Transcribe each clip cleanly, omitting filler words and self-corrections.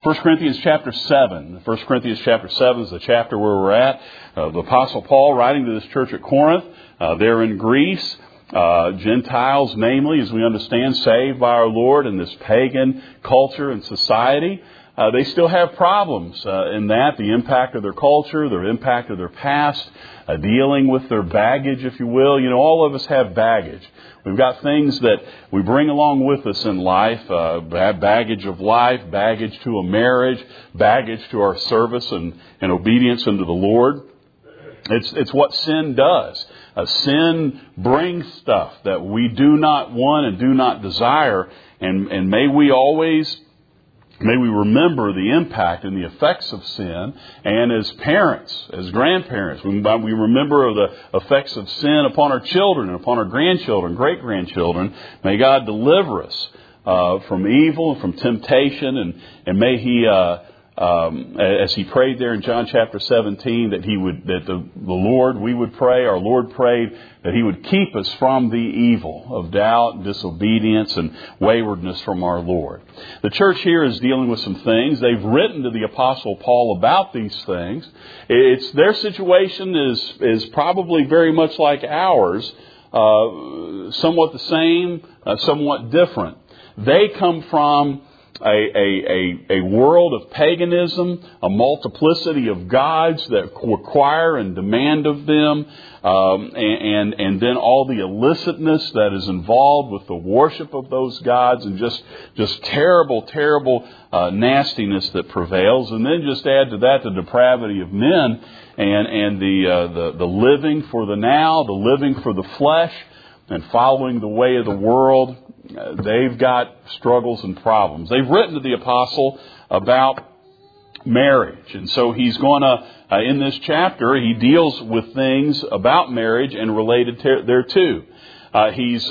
1 Corinthians chapter 7. 1 Corinthians chapter 7 is the chapter where we're at. The Apostle Paul writing to this church at Corinth. They're in Greece. Gentiles, namely, as we understand, saved by our Lord in this pagan culture and society. They still have problems in that, the impact of their culture, the impact of their past, dealing with their baggage, if you will. You know, all of us have baggage. We've got things that we bring along with us in life, baggage of life, baggage to a marriage, baggage to our service and obedience unto the Lord. It's what sin does. Sin brings stuff that we do not want and do not desire, and may we remember the impact and the effects of sin. And as parents, as grandparents, we remember the effects of sin upon our children and upon our grandchildren, great-grandchildren. May God deliver us from evil and from temptation. And may He, as He prayed there in John chapter 17, that the Lord, we would pray, our Lord prayed, that He would keep us from the evil of doubt and disobedience and waywardness from our Lord. The church here is dealing with some things. They've written to the Apostle Paul about these things. Their situation is probably very much like ours, somewhat the same, somewhat different. They come from a world of paganism, a multiplicity of gods that require and demand of them, and then all the illicitness that is involved with the worship of those gods, and just terrible nastiness that prevails. And then just add to that the depravity of men and the living for the now, the living for the flesh, and following the way of the world. They've got struggles and problems. They've written to the apostle about marriage. And so he's going to, in this chapter, he deals with things about marriage and related thereto. He's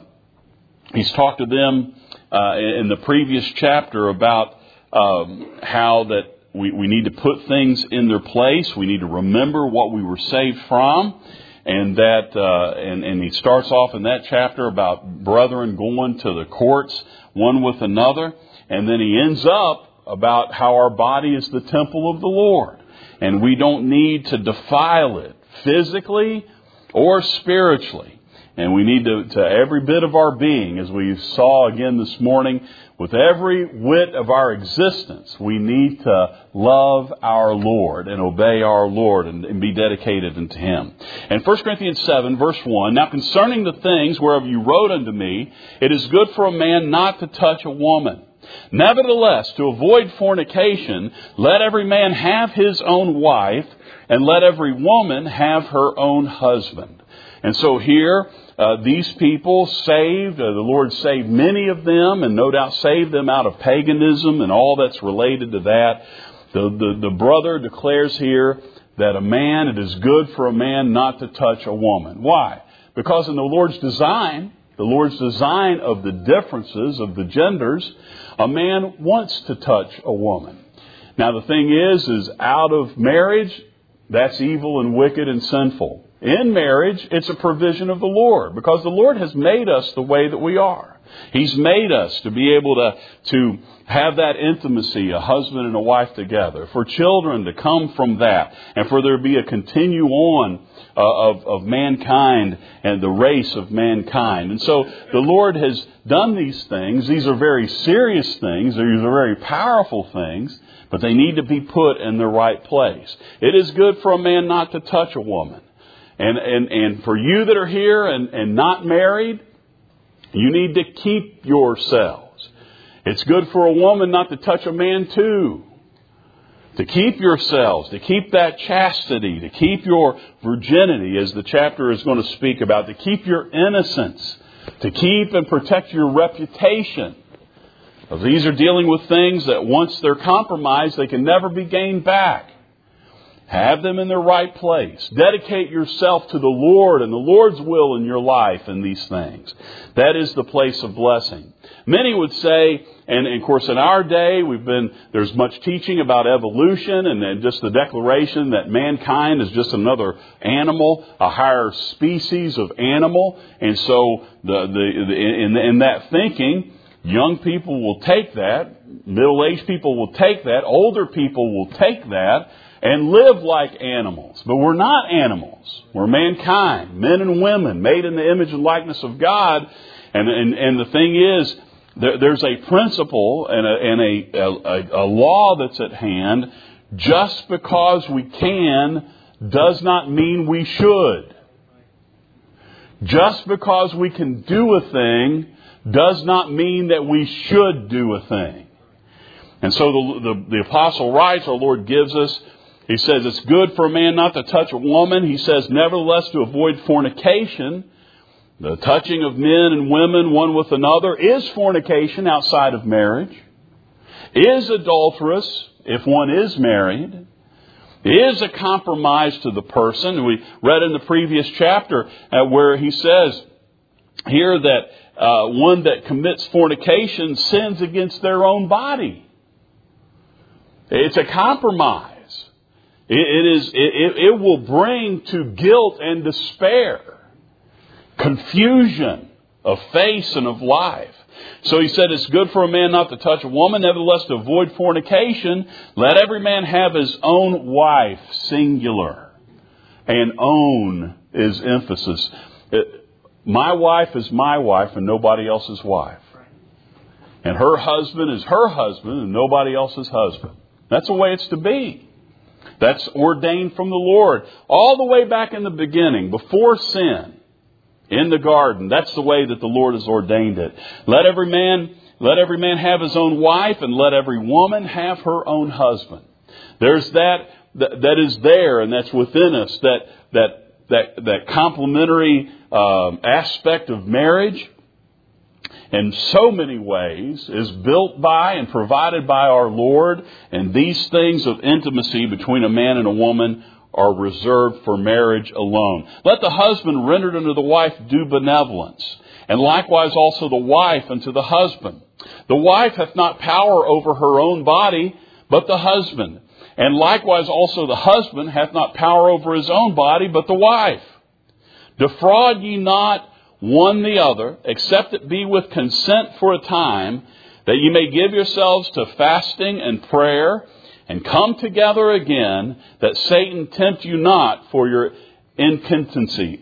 talked to them in the previous chapter about how that we need to put things in their place. We need to remember what we were saved from. And that, and he starts off in that chapter about brethren going to the courts one with another. And then he ends up about how our body is the temple of the Lord. And we don't need to defile it physically or spiritually. And we need to every bit of our being, as we saw again this morning, with every whit of our existence, we need to love our Lord and obey our Lord and be dedicated unto Him. And 1 Corinthians 7, verse 1, now concerning the things whereof you wrote unto me, it is good for a man not to touch a woman. Nevertheless, to avoid fornication, let every man have his own wife, and let every woman have her own husband. And so here, these people saved, the Lord saved many of them, and no doubt saved them out of paganism and all that's related to that. The brother declares here that it is good for a man not to touch a woman. Why? Because in the Lord's design of the differences of the genders, a man wants to touch a woman. Now the thing is out of marriage, that's evil and wicked and sinful. In marriage, it's a provision of the Lord, because the Lord has made us the way that we are. He's made us to be able to have that intimacy, a husband and a wife together, for children to come from that, and for there to be a continue on of mankind and the race of mankind. And so the Lord has done these things. These are very serious things. These are very powerful things, but they need to be put in the right place. It is good for a man not to touch a woman. And for you that are here and not married, you need to keep yourselves. It's good for a woman not to touch a man too. To keep yourselves, to keep that chastity, to keep your virginity, as the chapter is going to speak about, to keep your innocence, to keep and protect your reputation. These are dealing with things that once they're compromised, they can never be gained back. Have them in their right place. Dedicate yourself to the Lord and the Lord's will in your life in these things. That is the place of blessing. Many would say, and of course in our day there's much teaching about evolution and just the declaration that mankind is just another animal, a higher species of animal. And so in that thinking, Young people will take that. Middle-aged people will take that. Older people will take that and live like animals. But we're not animals. We're mankind, men and women, made in the image and likeness of God. And the thing is, there's a principle and a law that's at hand. Just because we can does not mean we should. Just because we can do a thing does not mean that we should do a thing. And so the apostle writes, our Lord gives us, he says, it's good for a man not to touch a woman. He says, nevertheless, to avoid fornication. The touching of men and women one with another is fornication outside of marriage. Is adulterous if one is married. Is a compromise to the person. We read in the previous chapter where he says here that one that commits fornication sins against their own body. It's a compromise. It will bring to guilt and despair, confusion of face and of life. So he said it's good for a man not to touch a woman, nevertheless to avoid fornication. Let every man have his own wife, singular. And own is emphasis. My wife is my wife and nobody else's wife. And her husband is her husband and nobody else's husband. That's the way it's to be. That's ordained from the Lord. All the way back in the beginning, before sin, in the garden. That's the way that the Lord has ordained it. Let every man have his own wife, and let every woman have her own husband. There's that is there, and that's within us, that complementary aspect of marriage, in so many ways, is built by and provided by our Lord. And these things of intimacy between a man and a woman are reserved for marriage alone. Let the husband render unto the wife due benevolence, and likewise also the wife unto the husband. The wife hath not power over her own body, but the husband. And likewise also the husband hath not power over his own body, but the wife. Defraud ye not one the other, except it be with consent for a time, that ye may give yourselves to fasting and prayer, and come together again, that Satan tempt you not for your incontinency.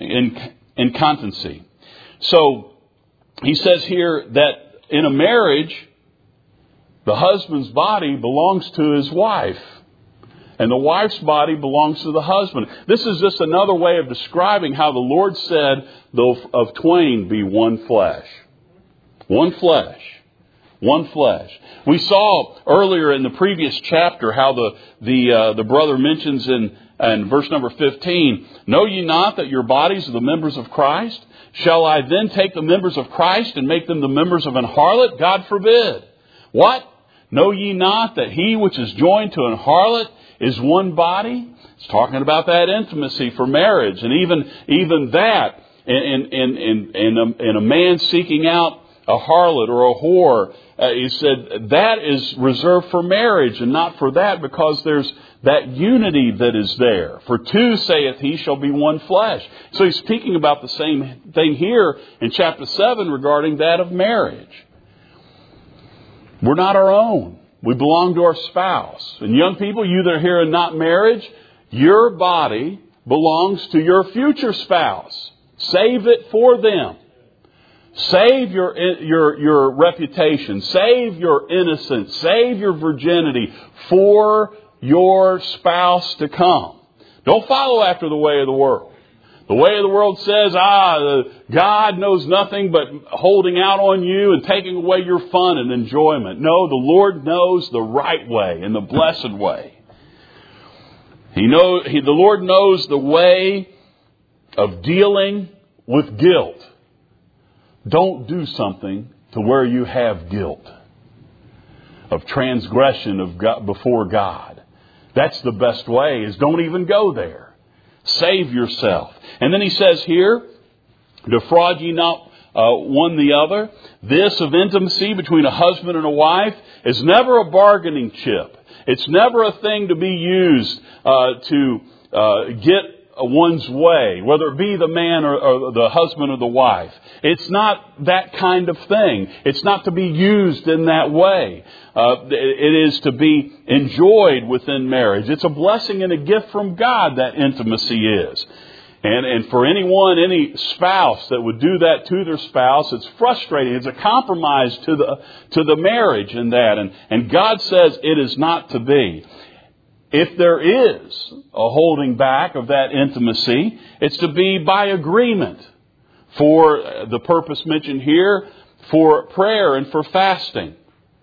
So he says here that in a marriage, the husband's body belongs to his wife, and the wife's body belongs to the husband. This is just another way of describing how the Lord said, though of twain be one flesh. One flesh. One flesh. We saw earlier in the previous chapter how the brother mentions in verse number 15, know ye not that your bodies are the members of Christ? Shall I then take the members of Christ and make them the members of an harlot? God forbid. What? Know ye not that he which is joined to an harlot is one body? It's talking about that intimacy for marriage, and even that in a man seeking out a harlot or a whore. He said that is reserved for marriage and not for that, because there's that unity that is there. For two, saith he, shall be one flesh. So he's speaking about the same thing here in chapter 7 regarding that of marriage. We're not our own. We belong to our spouse. And young people, you that are here and not married, your body belongs to your future spouse. Save it for them. Save your reputation. Save your innocence. Save your virginity for your spouse to come. Don't follow after the way of the world. The way of the world says, God knows nothing but holding out on you and taking away your fun and enjoyment. No, the Lord knows the right way and the blessed way. The Lord knows the way of dealing with guilt. Don't do something to where you have guilt of transgression of God, before God. That's the best way, is don't even go there. Save yourself. And then he says here, defraud ye not one the other. This of intimacy between a husband and a wife is never a bargaining chip. It's never a thing to be used to get one's way, whether it be the man or the husband or the wife. It's not that kind of thing. It's not to be used in that way. It is to be enjoyed within marriage. It's a blessing and a gift from God, that intimacy is. And for any spouse that would do that to their spouse, it's frustrating. It's a compromise to the marriage in that. And God says it is not to be. If there is a holding back of that intimacy, it's to be by agreement for the purpose mentioned here, for prayer and for fasting,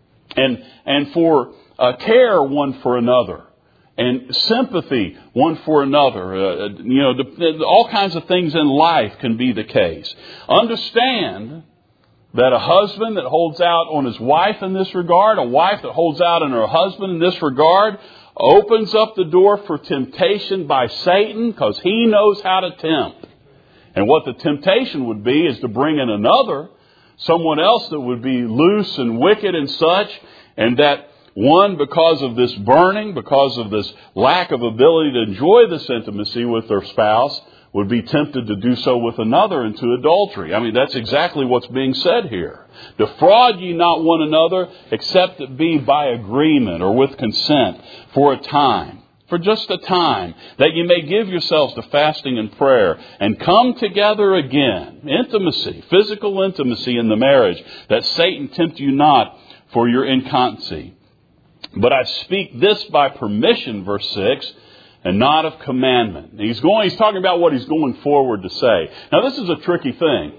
and for care one for another, and sympathy one for another. All kinds of things in life can be the case. Understand that a husband that holds out on his wife in this regard, a wife that holds out on her husband in this regard, opens up the door for temptation by Satan, because he knows how to tempt. And what the temptation would be is to bring in someone else that would be loose and wicked and such, and that one, because of this burning, because of this lack of ability to enjoy this intimacy with their spouse, would be tempted to do so with another into adultery. I mean, that's exactly what's being said here. Defraud ye not one another, except it be by agreement or with consent for a time, for just a time, that ye may give yourselves to fasting and prayer, and come together again. Intimacy, physical intimacy in the marriage, that Satan tempt you not for your incontinency. But I speak this by permission, verse 6, and not of commandment. He's talking about what he's going forward to say. Now, this is a tricky thing.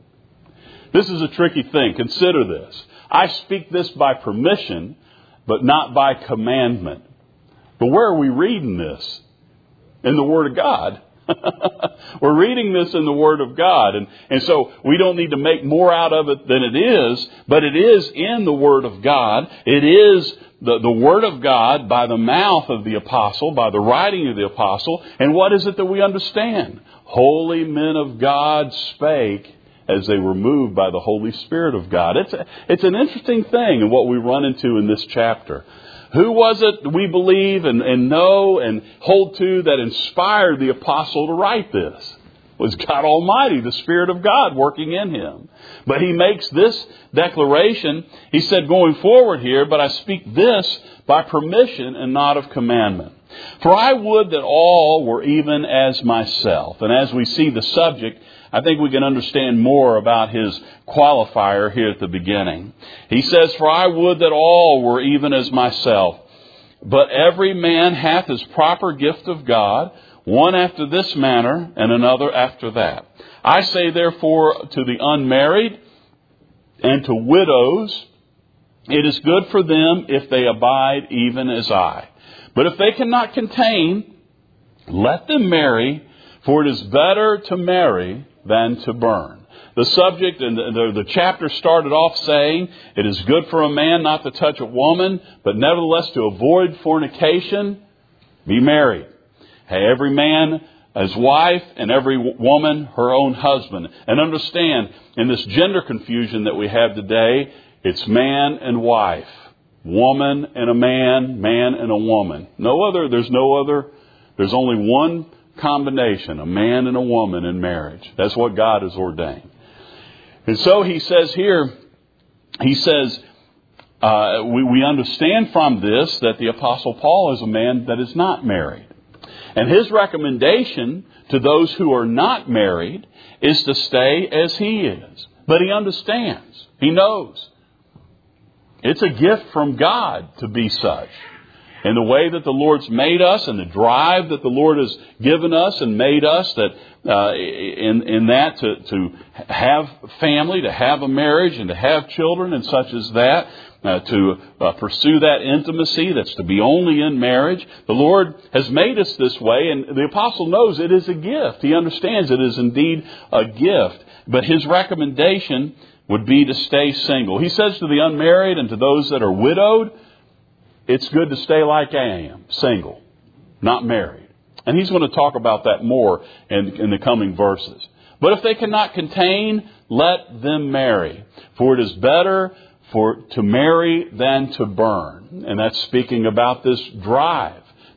This is a tricky thing. Consider this. I speak this by permission, but not by commandment. But where are we reading this? In the Word of God. We're reading this in the Word of God. And so we don't need to make more out of it than it is, but it is in the Word of God. It is the Word of God by the mouth of the apostle, by the writing of the apostle. And what is it that we understand? Holy men of God spake as they were moved by the Holy Spirit of God. It's an interesting thing in what we run into in this chapter. Who was it we believe and know and hold to that inspired the apostle to write this? It was God Almighty, the Spirit of God working in him. But he makes this declaration. He said, going forward here, but I speak this by permission and not of commandment. For I would that all were even as myself. And as we see the subject, I think we can understand more about his qualifier here at the beginning. He says, for I would that all were even as myself. But every man hath his proper gift of God, one after this manner, and another after that. I say therefore to the unmarried and to widows, it is good for them if they abide even as I. But if they cannot contain, let them marry, for it is better to marry than to burn. The subject and the chapter started off saying, it is good for a man not to touch a woman, but nevertheless to avoid fornication, be married. Hey, every man his wife and every woman her own husband. And understand, in this gender confusion that we have today, it's man and wife, woman and a man, man and a woman. There's only one combination, a man and a woman in marriage. That's what God has ordained. And so he says here, we understand from this that the Apostle Paul is a man that is not married. And his recommendation to those who are not married is to stay as he is. But he understands. He knows. It's a gift from God to be such. And the way that the Lord's made us and the drive that the Lord has given us and made us that in that to have family, to have a marriage and to have children and such as that, to pursue that intimacy that's to be only in marriage. The Lord has made us this way, and the apostle knows it is a gift. He understands it is indeed a gift. But his recommendation would be to stay single. He says to the unmarried and to those that are widowed, it's good to stay like I am, single, not married. And he's going to talk about that more in the coming verses. But if they cannot contain, let them marry. For it is better to marry than to burn. And that's speaking about this drive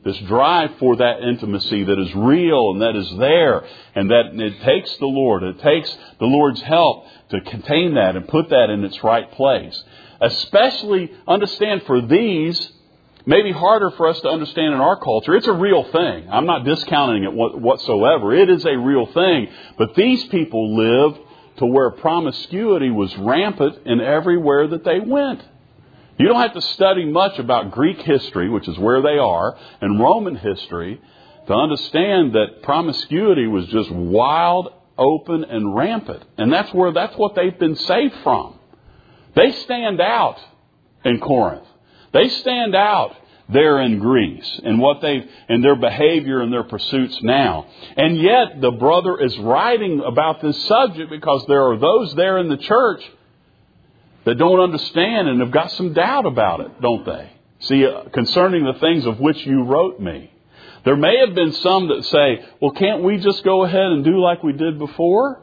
this drive for that intimacy that is real and that is there, and that it takes the Lord, it takes the Lord's help to contain that and put that in its right place. Especially, understand, for these, maybe harder for us to understand in our culture. It's a real thing. I'm not discounting it whatsoever. It is a real thing. But these people lived to where promiscuity was rampant in everywhere that they went. You don't have to study much about Greek history, which is where they are, and Roman history to understand that promiscuity was just wild, open, and rampant. And that's what they've been saved from. They stand out in Corinth. They stand out there in Greece and their behavior and their pursuits now. And yet the brother is writing about this subject because there are those there in the church that don't understand and have got some doubt about it, don't they? See, concerning the things of which you wrote me. There may have been some that say, well, can't we just go ahead and do like we did before?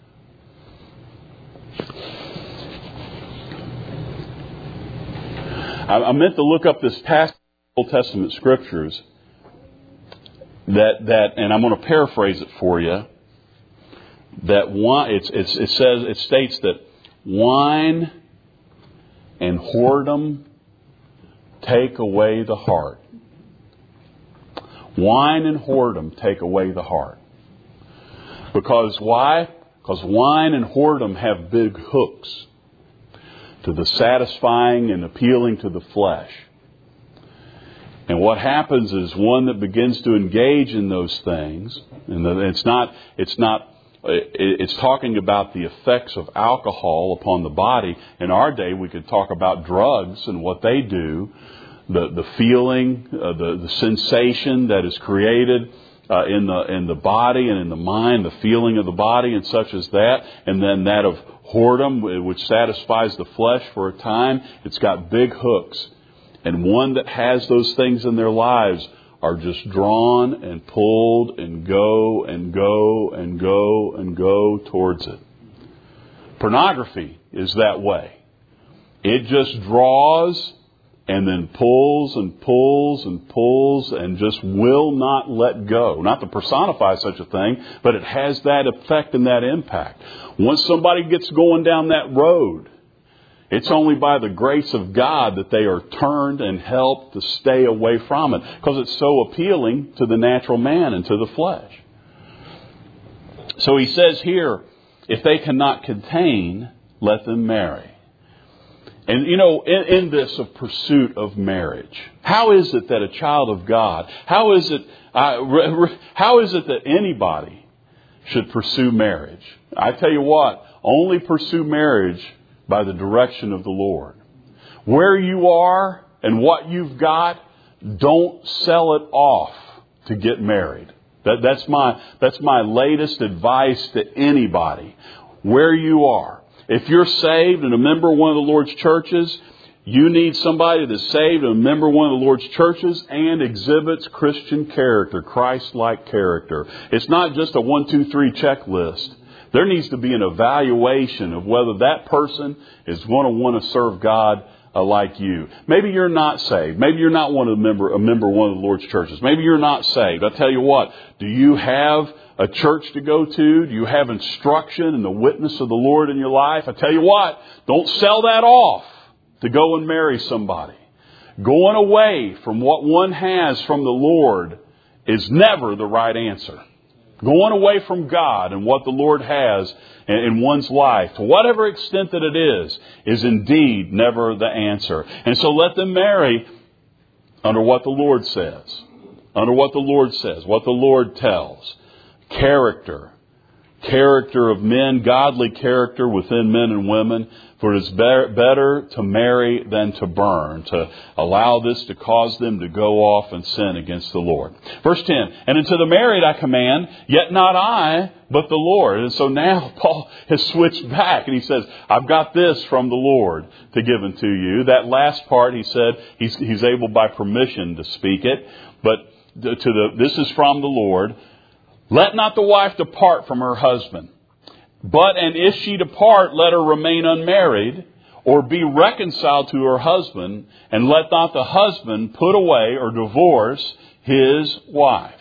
I meant to look up this passage in the Old Testament Scriptures that, and I'm going to paraphrase it for you. That it states that wine and whoredom take away the heart. Wine and whoredom take away the heart. Because why? Because wine and whoredom have big hooks to the satisfying and appealing to the flesh. And what happens is one that begins to engage in those things, and it's talking about the effects of alcohol upon the body. In our day, we could talk about drugs and what they do, the feeling, the sensation that is created in the body and in the mind, the feeling of the body and such as that, and then that of whoredom, which satisfies the flesh for a time. It's got big hooks. And one that has those things in their lives are just drawn and pulled and go and go and go and go towards it. Pornography is that way. It just draws and then pulls and pulls and pulls and just will not let go. Not to personify such a thing, but it has that effect and that impact. Once somebody gets going down that road, it's only by the grace of God that they are turned and helped to stay away from it, because it's so appealing to the natural man and to the flesh. So he says here, if they cannot contain, let them marry. And in this of pursuit of marriage, how is it that a child of God, how is it that anybody should pursue marriage? I tell you what, only pursue marriage by the direction of the Lord. Where you are and what you've got, don't sell it off to get married. That's my latest advice to anybody. Where you are. If you're saved and a member of one of the Lord's churches, you need somebody that's saved and a member of one of the Lord's churches and exhibits Christian character, Christ-like character. It's not just a 1, 2, 3 checklist. There needs to be an evaluation of whether that person is going to want to serve God like you. Maybe you're not saved. Maybe you're not a member of one of the Lord's churches. Maybe you're not saved. I'll tell you what, do you have a church to go to? Do you have instruction and the witness of the Lord in your life? I tell you what, don't sell that off to go and marry somebody. Going away from what one has from the Lord is never the right answer. Going away from God and what the Lord has in one's life, to whatever extent that it is indeed never the answer. And so let them marry under what the Lord says. Under what the Lord says, what the Lord tells. Character of men, godly character within men and women. For it is better to marry than to burn, to allow this to cause them to go off and sin against the Lord. Verse 10, and unto the married I command, yet not I, but the Lord. And so now Paul has switched back and he says, I've got this from the Lord to give unto you. That last part he said he's able by permission to speak it, but this is from the Lord. Let not the wife depart from her husband. But, and if she depart, let her remain unmarried, or be reconciled to her husband, and let not the husband put away or divorce his wife.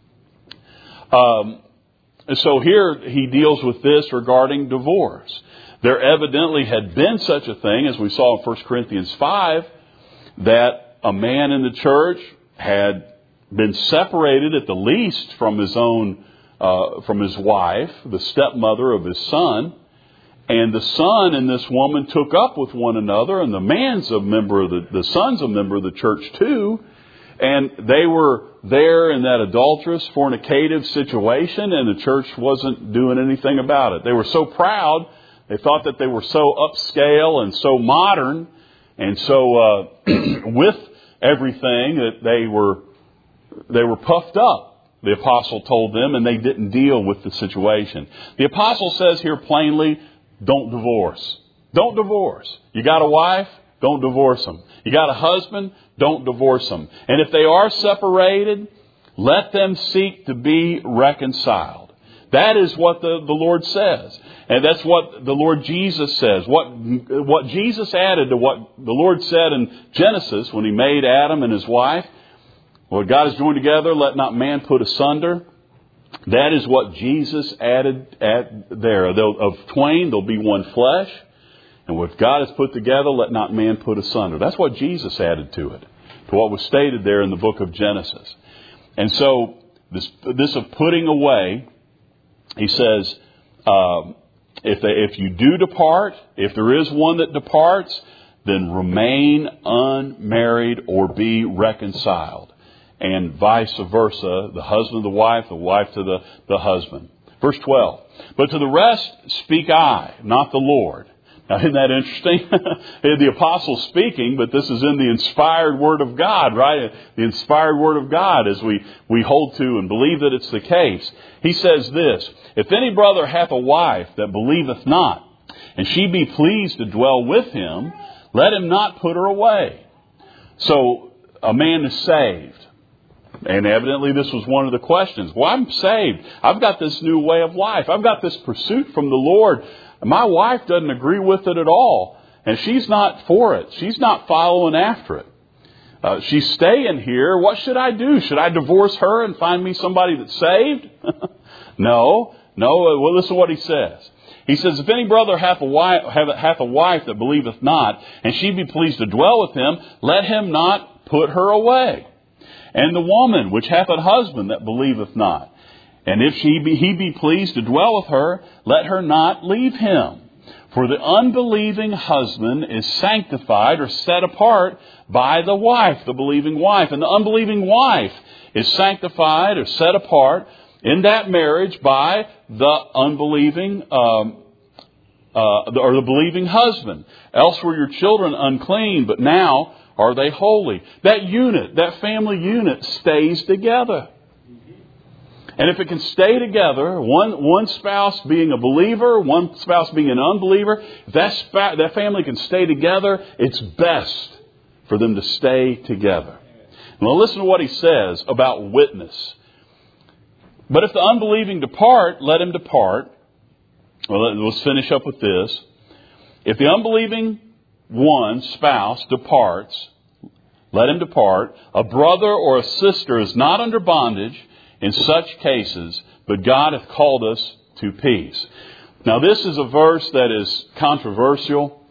So here he deals with this regarding divorce. There evidently had been such a thing, as we saw in 1 Corinthians 5, that a man in the church had been separated at the least from his wife, the stepmother of his son. And the son and this woman took up with one another, and the son's a member of the church too. And they were there in that adulterous, fornicative situation, and the church wasn't doing anything about it. They were so proud. They thought that they were so upscale and so modern and so with everything that they were puffed up, the apostle told them, and they didn't deal with the situation. The apostle says here plainly, don't divorce. Don't divorce. You got a wife? Don't divorce them. You got a husband? Don't divorce them. And if they are separated, let them seek to be reconciled. That is what the Lord says. And that's what the Lord Jesus says. What Jesus added to what the Lord said in Genesis when He made Adam and his wife. What God has joined together, let not man put asunder. That is what Jesus added there. Of twain, there'll be one flesh. And what God has put together, let not man put asunder. That's what Jesus added to it, to what was stated there in the book of Genesis. And so this of putting away, he says, if you do depart, if there is one that departs, then remain unmarried or be reconciled. And vice versa, the husband to the wife to the husband. Verse 12, but to the rest speak I, not the Lord. Now, isn't that interesting? The apostle's speaking, but this is in the inspired Word of God, right? The inspired Word of God, as we hold to and believe that it's the case. He says this, if any brother hath a wife that believeth not, and she be pleased to dwell with him, let him not put her away. So, a man is saved. And evidently this was one of the questions. Well, I'm saved. I've got this new way of life. I've got this pursuit from the Lord. My wife doesn't agree with it at all. And she's not for it. She's not following after it. She's staying here. What should I do? Should I divorce her and find me somebody that's saved? No. Well, listen to what he says. He says, if any brother hath a wife that believeth not, and she be pleased to dwell with him, let him not put her away. And the woman which hath a husband that believeth not, and if he be pleased to dwell with her, let her not leave him. For the unbelieving husband is sanctified or set apart by the wife, the believing wife. And the unbelieving wife is sanctified or set apart in that marriage by the unbelieving or the believing husband. Else were your children unclean, but now are they holy? That unit, that family unit stays together. And if it can stay together, one spouse being a believer, one spouse being an unbeliever, if that family can stay together, it's best for them to stay together. Now listen to what he says about witness. But if the unbelieving depart, let him depart. Well, let's finish up with this. If the unbelieving spouse departs, let him depart. A brother or a sister is not under bondage in such cases, but God hath called us to peace. Now this is a verse that is controversial.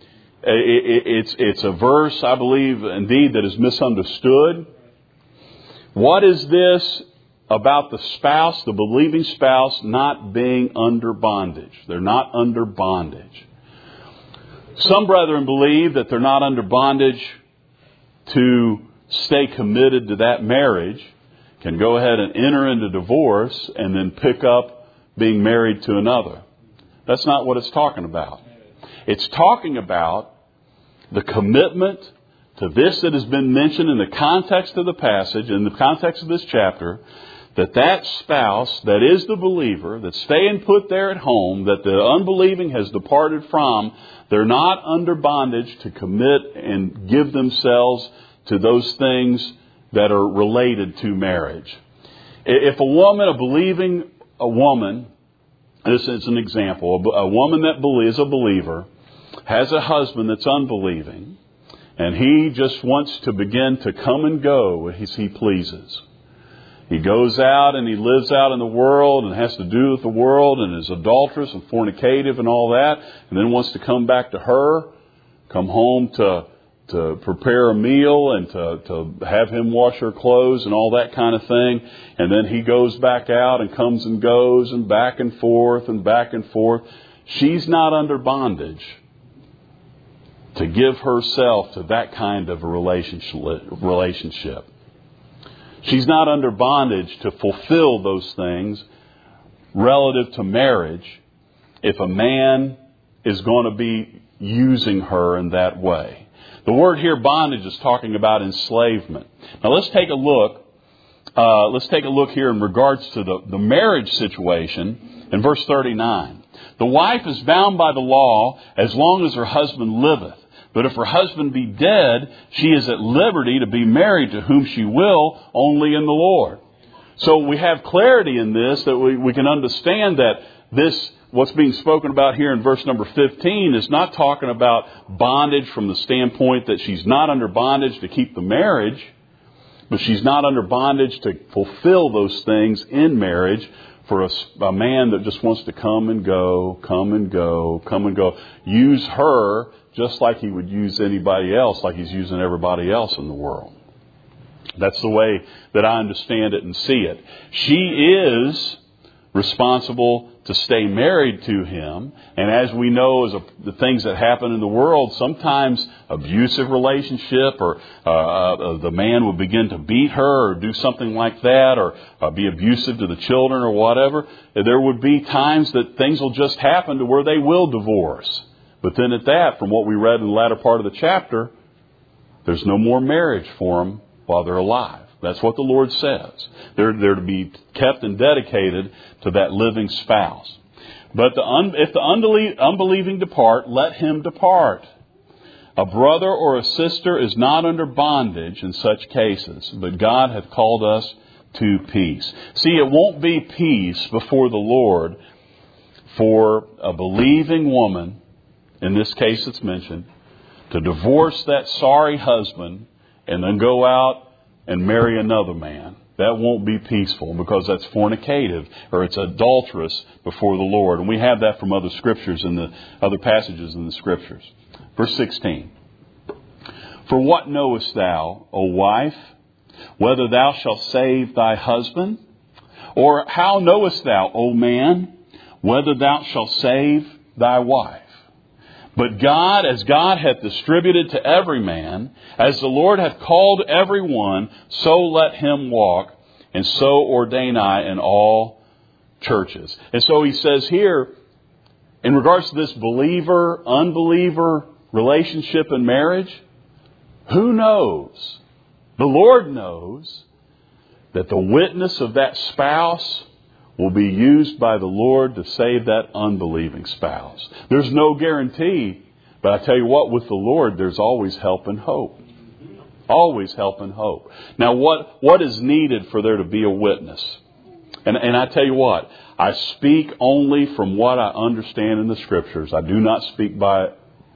It's a verse, I believe, indeed, that is misunderstood. What is this about the spouse, the believing spouse, not being under bondage? They're not under bondage. Some brethren believe that they're not under bondage to stay committed to that marriage, can go ahead and enter into divorce and then pick up being married to another. That's not what it's talking about. It's talking about the commitment to this that has been mentioned in the context of the passage, in the context of this chapter, that spouse that is the believer, that's staying put there at home, that the unbelieving has departed from, they're not under bondage to commit and give themselves to those things that are related to marriage. If a woman, a believing woman, this is an example, a woman that is a believer, has a husband that's unbelieving, and he just wants to begin to come and go as he pleases. He goes out and he lives out in the world and has to do with the world and is adulterous and fornicative and all that, and then wants to come back to her, come home to prepare a meal and to have him wash her clothes and all that kind of thing. And then he goes back out and comes and goes and back and forth and back and forth. She's not under bondage to give herself to that kind of a relationship. She's not under bondage to fulfill those things relative to marriage if a man is going to be using her in that way. The word here, bondage, is talking about enslavement. Now let's take a look. Let's take a look here in regards to the marriage situation in verse 39. The wife is bound by the law as long as her husband liveth. But if her husband be dead, she is at liberty to be married to whom she will, only in the Lord. So we have clarity in this, that we can understand that this, what's being spoken about here in verse number 15, is not talking about bondage from the standpoint that she's not under bondage to keep the marriage, but she's not under bondage to fulfill those things in marriage for a man that just wants to come and go, come and go, come and go. Use her just like he would use anybody else, like he's using everybody else in the world. That's the way that I understand it and see it. She is responsible to stay married to him. And as we know, as the things that happen in the world, sometimes abusive relationship, or the man would begin to beat her or do something like that, or be abusive to the children or whatever. There would be times that things will just happen to where they will divorce. But then at that, from what we read in the latter part of the chapter, there's no more marriage for them while they're alive. That's what the Lord says. They're to be kept and dedicated to that living spouse. But if the unbelieving depart, let him depart. A brother or a sister is not under bondage in such cases, but God hath called us to peace. See, it won't be peace before the Lord for a believing woman, in this case it's mentioned, to divorce that sorry husband and then go out and marry another man. That won't be peaceful, because that's fornicative, or it's adulterous before the Lord. And we have that from other scriptures in the other passages in the scriptures. Verse 16. For what knowest thou, O wife, whether thou shalt save thy husband? Or how knowest thou, O man, whether thou shalt save thy wife? But God, as God hath distributed to every man, as the Lord hath called every one, so let him walk, and so ordain I in all churches. And so he says here, in regards to this believer-unbeliever relationship in marriage, who knows? The Lord knows that the witness of that spouse will be used by the Lord to save that unbelieving spouse. There's no guarantee, but I tell you what, with the Lord, there's always help and hope. Always help and hope. Now, what is needed for there to be a witness? And I tell you what, I speak only from what I understand in the Scriptures. I do not speak by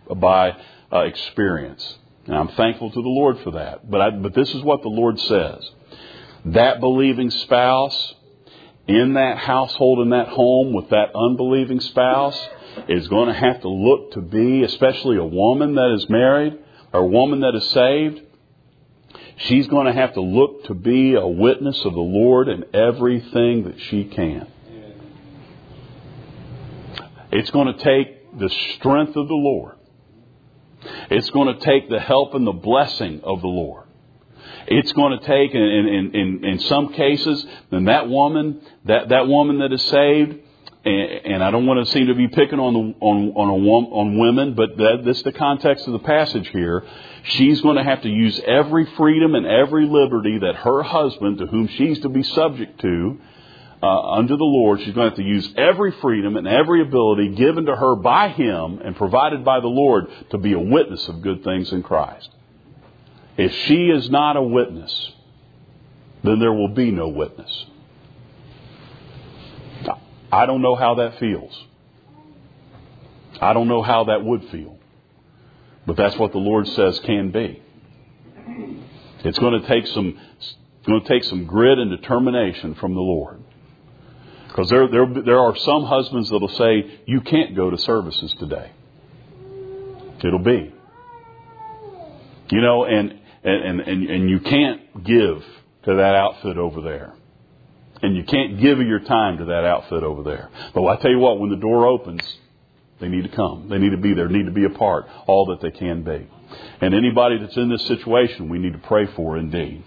experience. And I'm thankful to the Lord for that. But this is what the Lord says. That believing spouse in that household, in that home with that unbelieving spouse, is going to have to look to be, especially a woman that is married or a woman that is saved, she's going to have to look to be a witness of the Lord in everything that she can. It's going to take the strength of the Lord. It's going to take the help and the blessing of the Lord. It's going to take, in some cases, then that woman that is saved, and I don't want to seem to be picking on women, but this is the context of the passage here. She's going to have to use every freedom and every liberty that her husband, to whom she's to be subject to, under the Lord, she's going to have to use every freedom and every ability given to her by Him and provided by the Lord to be a witness of good things in Christ. If she is not a witness, then there will be no witness. I don't know how that feels. I don't know how that would feel. But that's what the Lord says can be. It's going to take some It's going to take some grit and determination from the Lord. Because there are some husbands that will say, you can't go to services today. It'll be. You know, and you can't give to that outfit over there. And you can't give your time to that outfit over there. But I tell you what, when the door opens, they need to come. They need to be there, need to be a part, all that they can be. And anybody that's in this situation, we need to pray for indeed.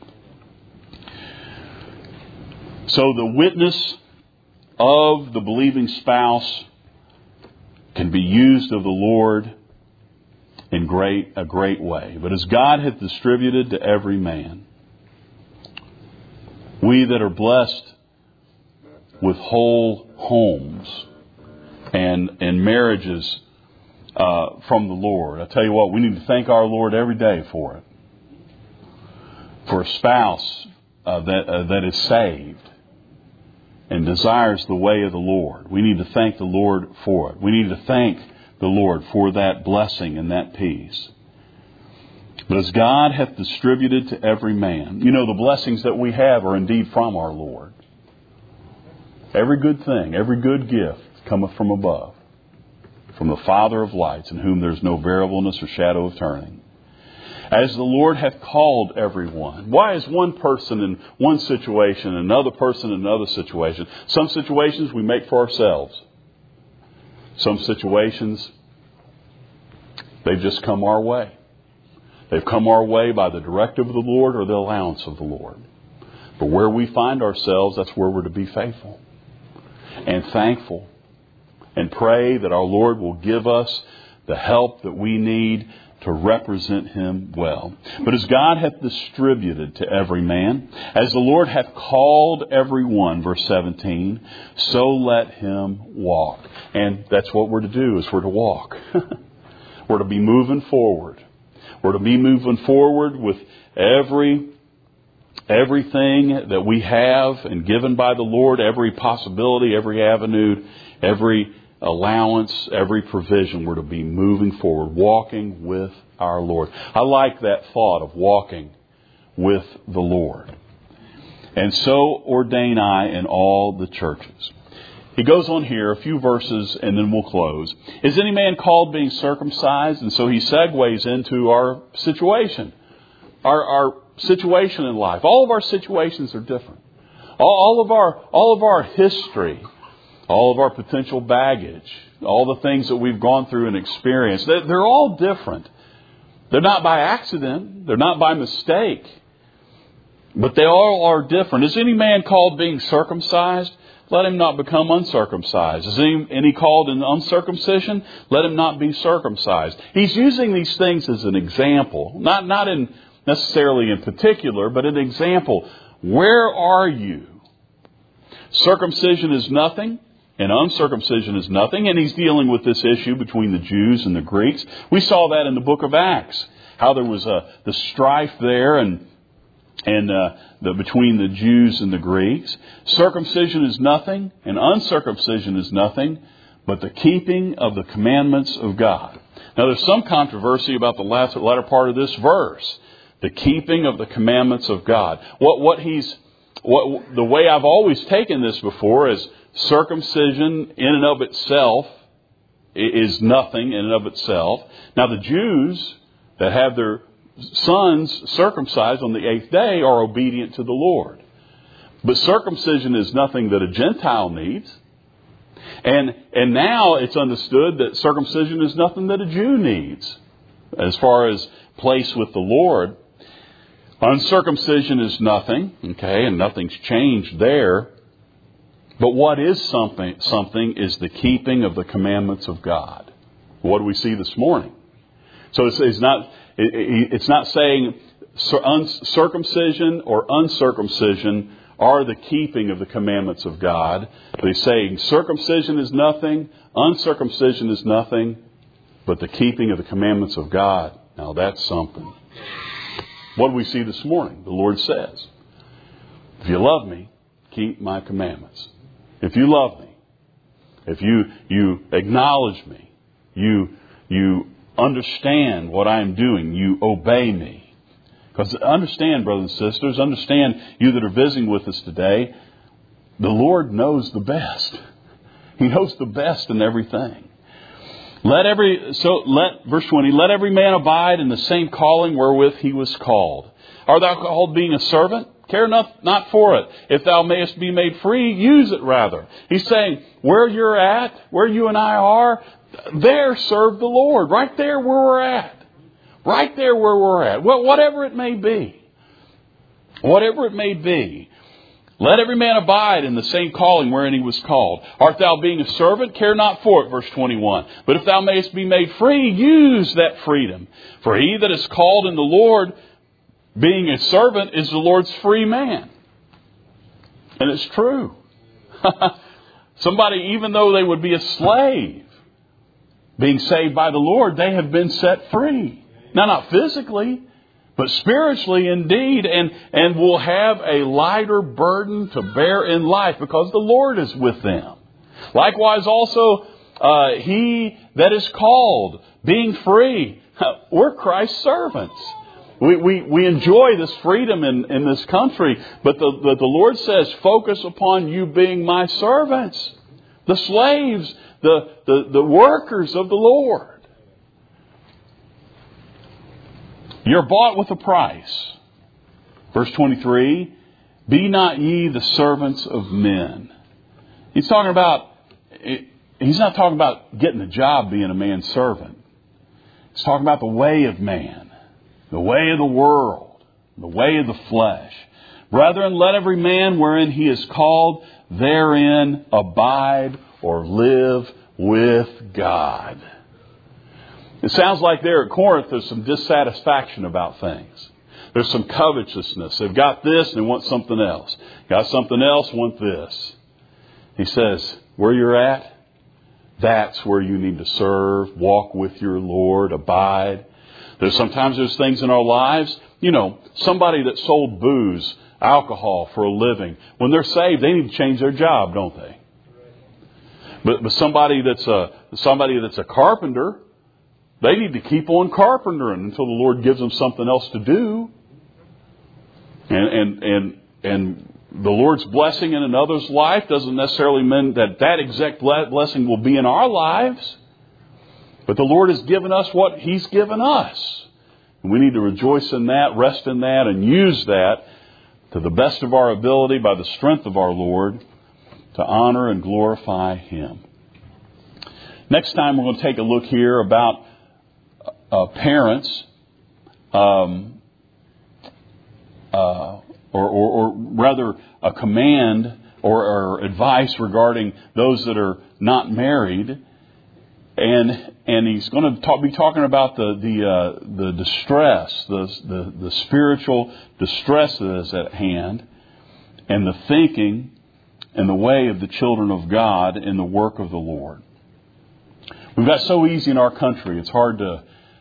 So the witness of the believing spouse can be used of the Lord in a great way. But as God hath distributed to every man, we that are blessed with whole homes and marriages from the Lord, I tell you what, we need to thank our Lord every day for it. For a spouse that is saved and desires the way of the Lord. We need to thank the Lord for it. We need to thank the Lord for that blessing and that peace. But as God hath distributed to every man, you know, the blessings that we have are indeed from our Lord. Every good thing, every good gift cometh from above, from the Father of lights, in whom there is no variableness or shadow of turning. As the Lord hath called everyone. Why is one person in one situation, another person in another situation? Some situations we make for ourselves. Some situations, they've just come our way. They've come our way by the directive of the Lord or the allowance of the Lord. But where we find ourselves, that's where we're to be faithful and thankful and pray that our Lord will give us the help that we need to represent Him well. But as God hath distributed to every man, as the Lord hath called every one, verse 17, so let him walk. And that's what we're to do, is we're to walk. We're to be moving forward. We're to be moving forward with everything that we have and given by the Lord, every possibility, every avenue, every allowance, every provision. We're to be moving forward, walking with our Lord. I like that thought of walking with the Lord. And so ordain I in all the churches. He goes on here, a few verses, and then we'll close. Is any man called being circumcised? And so he segues into our situation. Our situation in life. All of our situations are different. All of our history, all of our potential baggage, all the things that we've gone through and experienced, they're all different. They're not by accident. They're not by mistake. But they all are different. Is any man called being circumcised? Let him not become uncircumcised. Is any called in uncircumcision? Let him not be circumcised. He's using these things as an example. Not in necessarily in particular, but an example. Where are you? Circumcision is nothing, and uncircumcision is nothing. And he's dealing with this issue between the Jews and the Greeks. We saw that in the book of Acts, how there was the strife there and between the Jews and the Greeks. Circumcision is nothing, and uncircumcision is nothing, but the keeping of the commandments of God. Now, there's some controversy about the latter part of this verse, the keeping of the commandments of God. The way I've always taken this before is circumcision in and of itself is nothing in and of itself. Now, the Jews that have their sons circumcised on the 8th day are obedient to the Lord. But circumcision is nothing that a Gentile needs. And now it's understood that circumcision is nothing that a Jew needs as far as place with the Lord. Uncircumcision is nothing, okay, and nothing's changed there. But what is something is the keeping of the commandments of God. What do we see this morning? So it's not saying circumcision or uncircumcision are the keeping of the commandments of God. But he's saying circumcision is nothing, uncircumcision is nothing, but the keeping of the commandments of God. Now that's something. What do we see this morning? The Lord says, if you love me, keep my commandments. If you love me, if you acknowledge me, you understand what I am doing, you obey me, Because understand, brothers and sisters, understand you that are visiting with us today, the Lord knows the best. He knows the best in everything. Verse 20, let every man abide in the same calling wherewith he was called. Art thou called being a servant? Care not for it. If thou mayest be made free, use it rather. He's saying, where you're at, where you and I are, there serve the Lord. Right there where we're at. Right there where we're at. Well, whatever it may be. Whatever it may be. Let every man abide in the same calling wherein he was called. Art thou being a servant? Care not for it, verse 21. But if thou mayest be made free, use that freedom. For he that is called in the Lord, being a servant, is the Lord's free man. And it's true. Somebody, even though they would be a slave, being saved by the Lord, they have been set free. Now, not physically, but spiritually indeed, and will have a lighter burden to bear in life because the Lord is with them. Likewise also, he that is called, being free, we're Christ's servants. We enjoy this freedom in this country, but the Lord says, focus upon you being my servants, the slaves, the workers of the Lord. You're bought with a price. Verse 23, be not ye the servants of men. He's not talking about getting a job being a man's servant. He's talking about the way of man, the way of the world, the way of the flesh. Brethren, let every man wherein he is called therein abide or live with God. It sounds like there at Corinth there's some dissatisfaction about things. There's some covetousness. They've got this and they want something else. Got something else, want this. He says, where you're at, that's where you need to serve, walk with your Lord, abide. Sometimes there's things in our lives, somebody that sold booze, alcohol for a living. When they're saved, they need to change their job, don't they? But somebody that's a carpenter, they need to keep on carpentering until the Lord gives them something else to do. And the Lord's blessing in another's life doesn't necessarily mean that exact blessing will be in our lives. But the Lord has given us what He's given us. And we need to rejoice in that, rest in that, and use that to the best of our ability by the strength of our Lord to honor and glorify Him. Next time we're going to take a look here about parents, or rather a command or advice regarding those that are not married, and he's going to be talking about the distress, the spiritual distress that is at hand, and the thinking and the way of the children of God in the work of the Lord. We've got so easy in our country; it's hard to.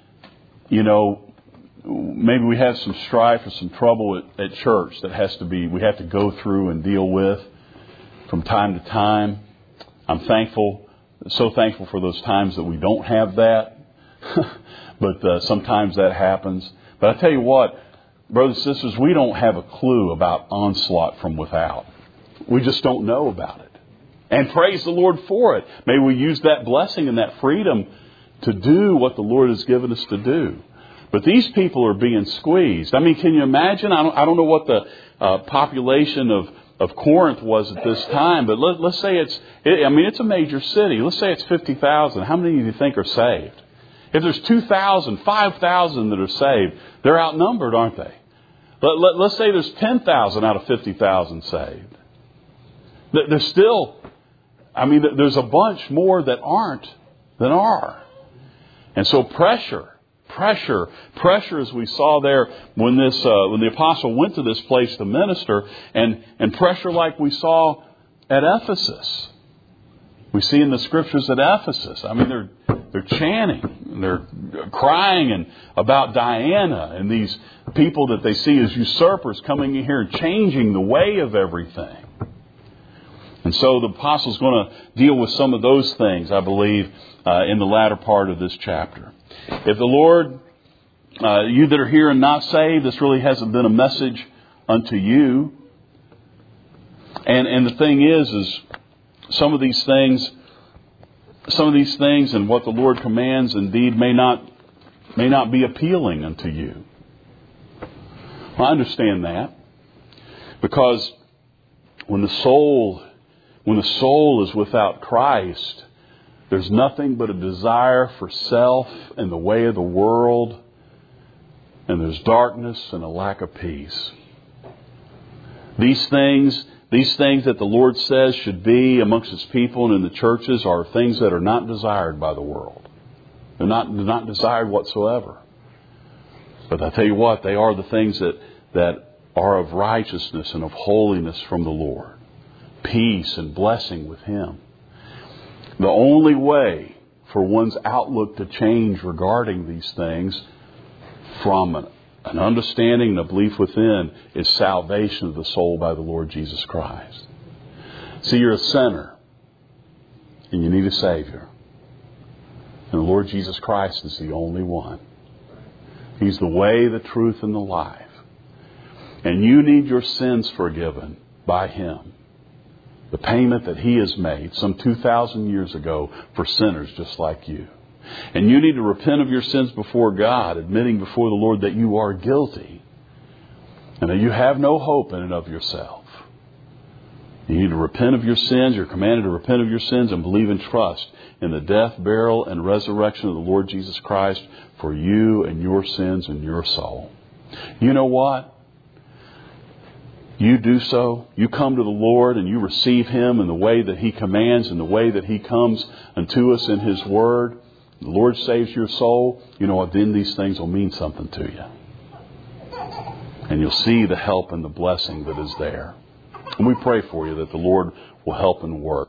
Maybe we have some strife or some trouble at church that we have to go through and deal with from time to time. I'm so thankful for those times that we don't have that. But sometimes that happens. But I tell you what, brothers and sisters, we don't have a clue about onslaught from without. We just don't know about it. And praise the Lord for it. May we use that blessing and that freedom to do what the Lord has given us to do. But these people are being squeezed. I mean, can you imagine? I don't know what the population of Corinth was at this time, but let's say it's a major city. Let's say it's 50,000. How many do you think are saved? If there's 2,000, 5,000 that are saved, they're outnumbered, aren't they? Let's say there's 10,000 out of 50,000 saved. There's still, there's a bunch more that aren't than are. And so pressure as we saw there when the apostle went to this place to minister, and pressure like we saw at Ephesus. We see in the scriptures at Ephesus. They're chanting, they're crying about Diana and these people that they see as usurpers coming in here and changing the way of everything. And so the apostle's going to deal with some of those things, I believe, in the latter part of this chapter. If the Lord You that are here and not saved, this really hasn't been a message unto you. And the thing is some of these things and what the Lord commands indeed may not be appealing unto you. I understand that. Because when the soul is without Christ, there's nothing but a desire for self and the way of the world, and there's darkness and a lack of peace. These things that the Lord says should be amongst His people and in the churches are things that are not desired by the world. They're not desired whatsoever. But I tell you what, they are the things that are of righteousness and of holiness from the Lord. Peace and blessing with Him. The only way for one's outlook to change regarding these things from an understanding and a belief within is salvation of the soul by the Lord Jesus Christ. See, you're a sinner and you need a Savior. And the Lord Jesus Christ is the only one. He's the way, the truth, and the life. And you need your sins forgiven by Him. The payment that He has made some 2,000 years ago for sinners just like you. And you need to repent of your sins before God, admitting before the Lord that you are guilty and that you have no hope in and of yourself. You need to repent of your sins. You're commanded to repent of your sins and believe and trust in the death, burial, and resurrection of the Lord Jesus Christ for you and your sins and your soul. You know what? You do so. You come to the Lord and you receive Him in the way that He commands, in the way that He comes unto us in His Word. The Lord saves your soul. You know what? Then these things will mean something to you. And you'll see the help and the blessing that is there. And we pray for you that the Lord will help and work.